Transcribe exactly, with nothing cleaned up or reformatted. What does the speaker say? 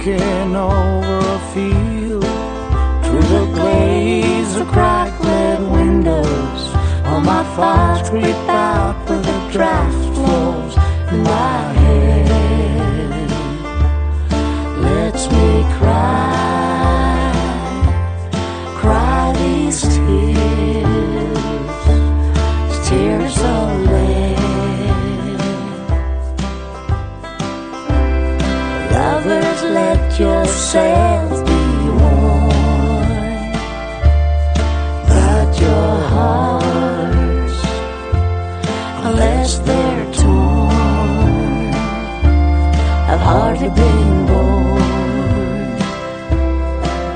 walking over a field, through the glaze of cracked red windows, while my thoughts creep out where the draft flows in my head. Lets me cry, cry these tears, tears of lead. Lovers, let yourselves